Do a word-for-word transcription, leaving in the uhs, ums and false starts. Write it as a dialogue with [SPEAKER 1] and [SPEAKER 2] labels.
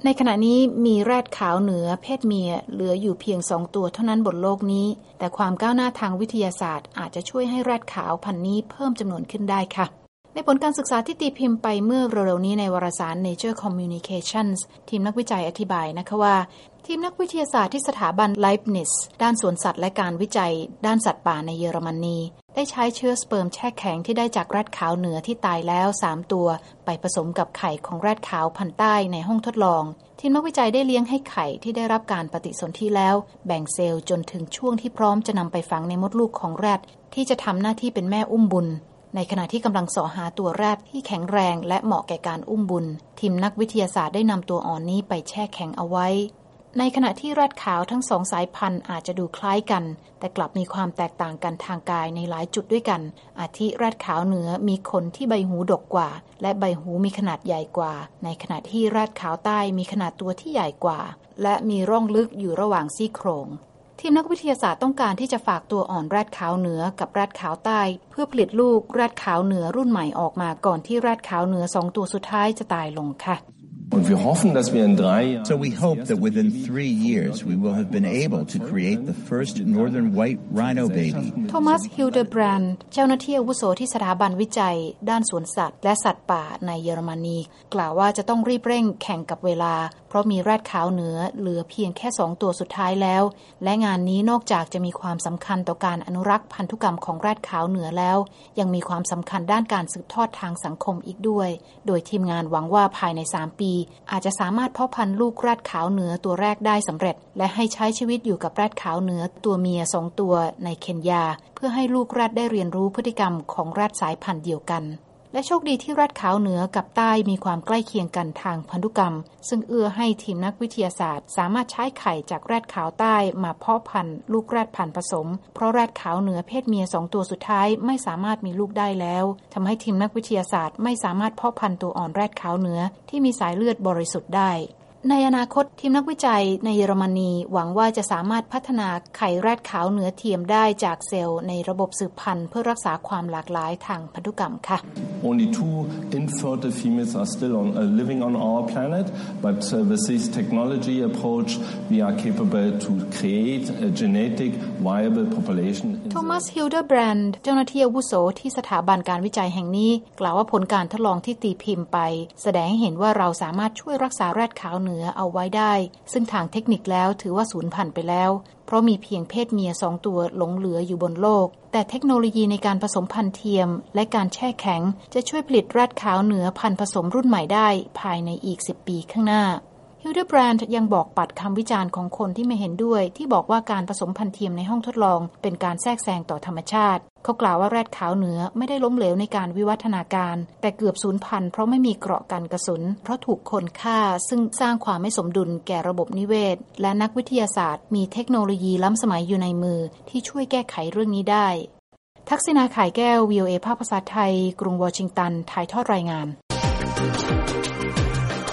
[SPEAKER 1] ในขณะนี้มีแรดขาวเหนือเพศเมียเหลืออยู่เพียงสองตัวเท่านั้นบนโลกนี้แต่ความก้าวหน้าทางวิทยาศาสตร์อาจจะช่วยให้แรดขาวพันธุ์นี้เพิ่มจำนวนขึ้นได้ค่ะในผลการศึกษาที่ตีพิมพ์ไปเมื่อเร็วๆนี้ในวารสาร Nature Communications ทีมนักวิจัยอธิบายนะคะว่าทีมนักวิทยาศาสตร์ที่สถาบัน Leibniz ด้านสวนสัตว์และการวิจัยด้านสัตว์ป่าในเยอรมนีได้ใช้เชื้อสเปิร์มแช่แข็งที่ได้จากแรดขาวเหนือที่ตายแล้วสามตัวไปผสมกับไข่ของแรดขาวพันธุ์ใต้ในห้องทดลองทีมนักวิจัยได้เลี้ยงให้ไข่ที่ได้รับการปฏิสนธิแล้วแบ่งเซลล์จนถึงช่วงที่พร้อมจะนำไปฝังในมดลูกของแรดที่จะทำหน้าที่เป็นแม่อุ้มบุญในขณะที่กำลังเสาะหาตัวแรดที่แข็งแรงและเหมาะแก่การอุ้มบุญทีมนักวิทยาศาสตร์ได้นำตัวอ่อนนี้ไปแช่แข็งเอาไว้ในขณะที่แรดขาวทั้งสองสายพันธุ์อาจจะดูคล้ายกันแต่กลับมีความแตกต่างกันทางกายในหลายจุดด้วยกันอาทิแรดขาวเหนือมีขนที่ใบหูดกกว่าและใบหูมีขนาดใหญ่กว่าในขณะที่แรดขาวใต้มีขนาดตัวที่ใหญ่กว่าและมีร่องลึกอยู่ระหว่างซี่โครงทีมนักวิทยาศาสตร์ต้องการที่จะฝากตัวอ่อนแรดขาวเหนือกับแรดขาวใต้เพื่อผลิตลูกแรดขาวเหนือรุ่นใหม่ออกมาก่อนที่แรดขาวเหนือสองตัวสุดท้ายจะตายลงค่ะ
[SPEAKER 2] So we hope that within three years we will have been able to create the first northern white rhino baby.
[SPEAKER 1] โทมัส ฮิลเดอร์แบรนด์เจ้าหน้าที่อาวุโสที่สถาบันวิจัยด้านสวนสัตว์และสัตว์ป่าในเยอรมนีกล่าวว่าจะต้องรีบเร่งแข่งกับเวลาเพราะมีแรดขาวเหนือเหลือเพียงแค่สองตัวสุดท้ายแล้วและงานนี้นอกจากจะมีความสำคัญต่อการอนุรักษ์พันธุกรรมของแรดขาวเหนือแล้วยังมีความสำคัญด้านการสืบทอดทางสังคมอีกด้วยโดยทีมงานหวังว่าภายในสามปีอาจจะสามารถเพาะพันธุ์ลูกแรดขาวเหนือตัวแรกได้สำเร็จและให้ใช้ชีวิตอยู่กับแรดขาวเหนือตัวเมียสองตัวในเคนยาเพื่อให้ลูกแรดได้เรียนรู้พฤติกรรมของแรดสายพันธุ์เดียวกันและโชคดีที่แรดขาวเหนือกับใต้มีความใกล้เคียงกันทางพันธุกรรมซึ่งเอื้อให้ทีมนักวิทยาศาสตร์สามารถใช้ไข่จากแรดขาวใต้มาเพาะพันธุ์ลูกแรดพันธุ์ผสมเพราะแรดขาวเหนือเพศเมียสองตัวสุดท้ายไม่สามารถมีลูกได้แล้วทำให้ทีมนักวิทยาศาสตร์ไม่สามารถเพาะพันธุ์ตัวอ่อนแรดขาวเหนือที่มีสายเลือดบริสุทธิ์ได้ในอนาคตทีมนักวิจัยในเยอรมนีหวังว่าจะสามารถพัฒนาไข่แรดขาวเหนือเทียมได้จากเซลล์ในระบบสืบพันธุ์เพื่อรักษาความหลากหลายทางพันธุกรรมค่ะ
[SPEAKER 3] Only two infertile females are still on, uh, living on our planet, but uh, with this technology approach, we are capable to create a genetic viable population.
[SPEAKER 1] โทมัส ฮิลเดอร์แบรนด์เจ้าหน้าที่อาวุโสที่สถาบันการวิจัยแห่งนี้กล่าวว่าผลการทดลองที่ตีพิมพ์ไปแสดงให้เห็นว่าเราสามารถช่วยรักษาแรดขาวเหนือเอาไว้ได้ซึ่งทางเทคนิคแล้วถือว่าสูญพันธุ์ไปแล้วเพราะมีเพียงเพศเมียสองตัวหลงเหลืออยู่บนโลกแต่เทคโนโลยีในการผสมพันธุ์เทียมและการแช่แข็งจะช่วยผลิตแรดขาวเหนือพันธุ์ผสมรุ่นใหม่ได้ภายในอีกสิบปีข้างหน้าฮิลเดอร์แบรนด์ยังบอกปัดคำวิจารณ์ของคนที่ไม่เห็นด้วยที่บอกว่าการผสมพันธุ์เทียมในห้องทดลองเป็นการแทรกแซงต่อธรรมชาติเขากล่าวว่าแรดขาวเหนือไม่ได้ล้มเหลวในการวิวัฒนาการแต่เกือบสูญพันธุ์เพราะไม่มีเกราะกันกระสุนเพราะถูกคนฆ่าซึ่งสร้างความไม่สมดุลแก่ระบบนิเวศและนักวิทยาศาสตร์มีเทคโนโลยีล้ำสมัยอยู่ในมือที่ช่วยแก้ไขเรื่องนี้ได้ทักษิณา ข่ายแก้ว วี โอ เอ ภาคภาษาไทยกรุงวอชิงตันถ่ายทอดรายงาน